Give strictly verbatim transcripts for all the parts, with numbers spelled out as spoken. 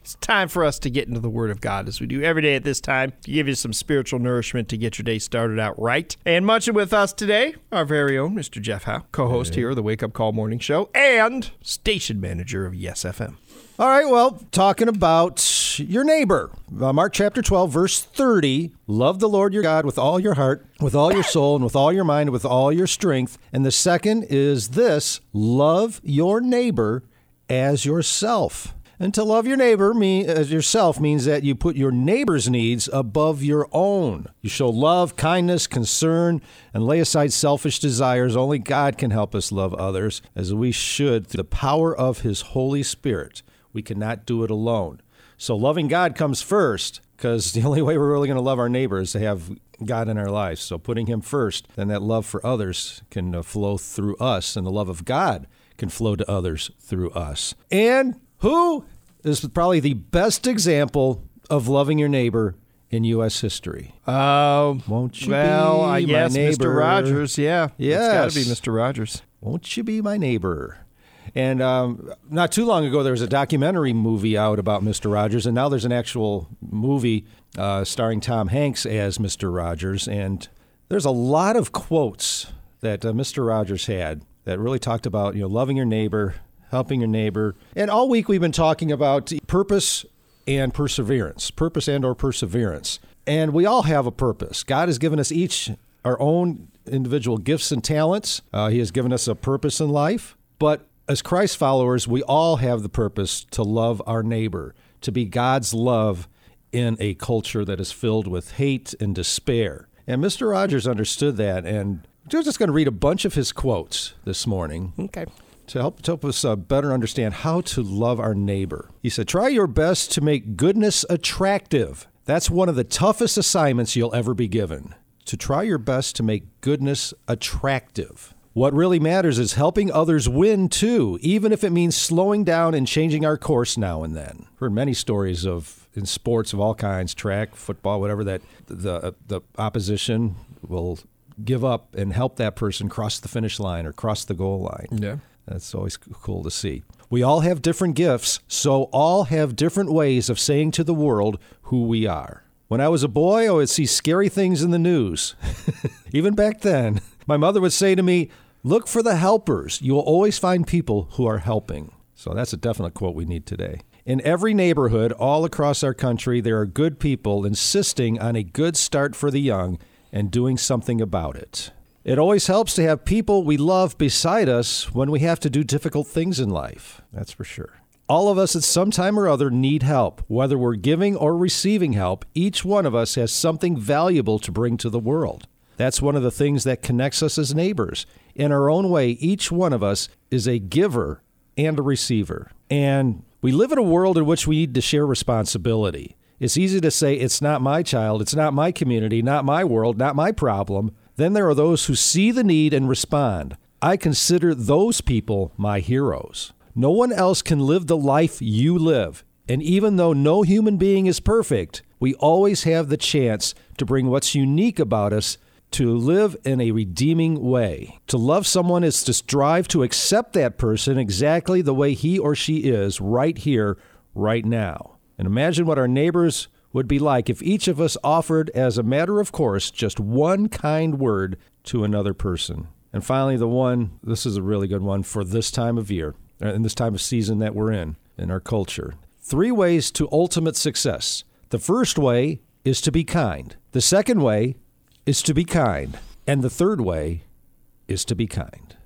It's time for us to get into the Word of God, as we do every day at this time, to give you some spiritual nourishment to get your day started out right. And munching with us today, our very own Mister Jeff Howe, co-host hey. here of the Wake Up Call Morning Show, and station manager of Yes F M. All right, well, talking about your neighbor. Uh, Mark chapter twelve, verse thirty, love the Lord your God with all your heart, with all your soul, and with all your mind, and with all your strength. And the second is this, love your neighbor as yourself. And to love your neighbor mean, as yourself means that you put your neighbor's needs above your own. You show love, kindness, concern, and lay aside selfish desires. Only God can help us love others as we should through the power of his Holy Spirit. We cannot do it alone. So loving God comes first, because the only way we're really going to love our neighbor is to have God in our lives. So putting him first, then that love for others can uh, flow through us, and the love of God can flow to others through us. And who is probably the best example of loving your neighbor in U S history? Uh, Won't you well, be I my guess neighbor? Mister Rogers, yeah. Yes. It's got to be Mister Rogers. Won't you be my neighbor? And um, not too long ago, there was a documentary movie out about Mister Rogers, and now there's an actual movie uh, starring Tom Hanks as Mister Rogers. And there's a lot of quotes that uh, Mister Rogers had that really talked about, you know, loving your neighbor, helping your neighbor. And all week we've been talking about purpose and perseverance, purpose and or perseverance. And we all have a purpose. God has given us each our own individual gifts and talents. Uh, he has given us a purpose in life. But as Christ followers, we all have the purpose to love our neighbor, to be God's love in a culture that is filled with hate and despair. And Mister Rogers understood that, and we're just going to read a bunch of his quotes this morning. Okay. To help, to help us uh, better understand how to love our neighbor. He said, try your best to make goodness attractive. That's one of the toughest assignments you'll ever be given. To try your best to make goodness attractive. What really matters is helping others win, too, even if it means slowing down and changing our course now and then. Heard many stories of, in sports of all kinds, track, football, whatever, that the the opposition will give up and help that person cross the finish line or cross the goal line. Yeah. That's always cool to see. We all have different gifts, so all have different ways of saying to the world who we are. When I was a boy, I would see scary things in the news. Even back then, my mother would say to me, look for the helpers. You will always find people who are helping. So that's a definite quote we need today. In every neighborhood all across our country, there are good people insisting on a good start for the young and doing something about it. It always helps to have people we love beside us when we have to do difficult things in life. That's for sure. All of us at some time or other need help. Whether we're giving or receiving help, each one of us has something valuable to bring to the world. That's one of the things that connects us as neighbors. In our own way, each one of us is a giver and a receiver. And we live in a world in which we need to share responsibility. It's easy to say, it's not my child, it's not my community, not my world, not my problem. Then there are those who see the need and respond. I consider those people my heroes. No one else can live the life you live. And even though no human being is perfect, we always have the chance to bring what's unique about us to live in a redeeming way. To love someone is to strive to accept that person exactly the way he or she is right here, right now. And imagine what our neighbors would be like if each of us offered, as a matter of course, just one kind word to another person. And finally, the one, this is a really good one for this time of year, and this time of season that we're in, in our culture. Three ways to ultimate success. The first way is to be kind. The second way is to be kind. And the third way is to be kind.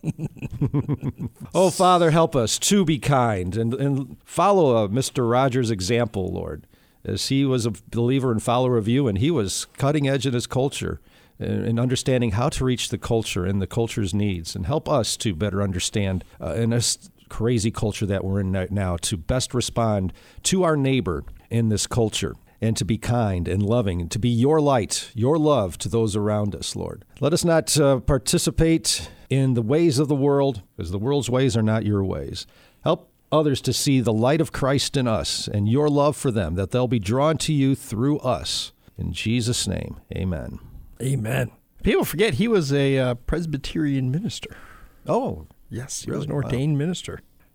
Oh, Father, help us to be kind and, and follow uh, Mister Rogers' example, Lord, as he was a believer and follower of you, and he was cutting edge in his culture and, and understanding how to reach the culture and the culture's needs, and help us to better understand uh, in this crazy culture that we're in right now to best respond to our neighbor in this culture. And to be kind and loving, and to be your light, your love to those around us, Lord. Let us not uh, participate in the ways of the world, because the world's ways are not your ways. Help others to see the light of Christ in us and your love for them, that they'll be drawn to you through us. In Jesus' name, amen. Amen. People forget he was a uh, Presbyterian minister. Oh, yes, he really? was an ordained Wow. minister.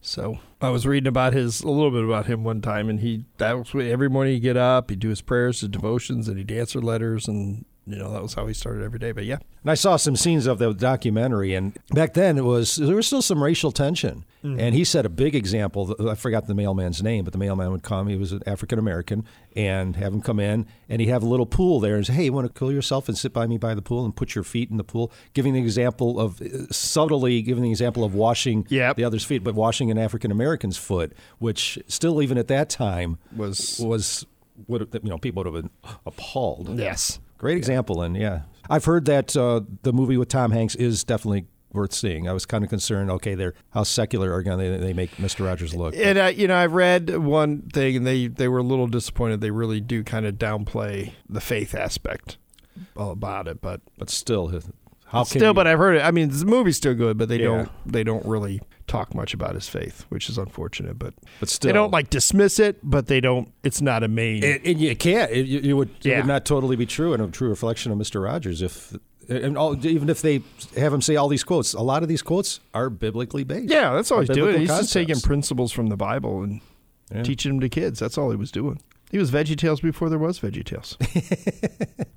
So I was reading about his, a little bit about him one time, and he, that was every morning he'd get up, he'd do his prayers, his devotions, and he'd answer letters, and, you know, that was how he started every day. But yeah. And I saw some scenes of the documentary, and back then it was, there was still some racial tension. Mm-hmm. And he set a big example. I forgot the mailman's name, but the mailman would come. He was an African-American, and have him come in, and he'd have a little pool there and say, hey, you want to cool yourself and sit by me by the pool and put your feet in the pool? Giving the example of, subtly giving the example of washing yep. the other's feet, but washing an African-American's foot, which still even at that time was, was would you know, people would have been appalled. Yes. Great example, and yeah. I've heard that uh, the movie with Tom Hanks is definitely worth seeing. I was kind of concerned, okay, they're how secular are going they, they make Mister Rogers look. And, uh, you know, I've read one thing, and they, they were a little disappointed. They really do kind of downplay the faith aspect about it, but... But still, how can Still, you... but I've heard it. I mean, the movie's still good, but they Yeah. don't they don't really talk much about his faith, which is unfortunate. But, But still... they don't, like, dismiss it, but they don't... It's not a main... And, and you can't. It, you, you would, it Yeah. would not totally be true and a true reflection of Mister Rogers if... And all, even if they have him say all these quotes, a lot of these quotes are biblically based. Yeah, that's all Are he's doing. biblical He's concepts. just taking principles from the Bible and Yeah. teaching them to kids. That's all he was doing. He was VeggieTales before there was VeggieTales.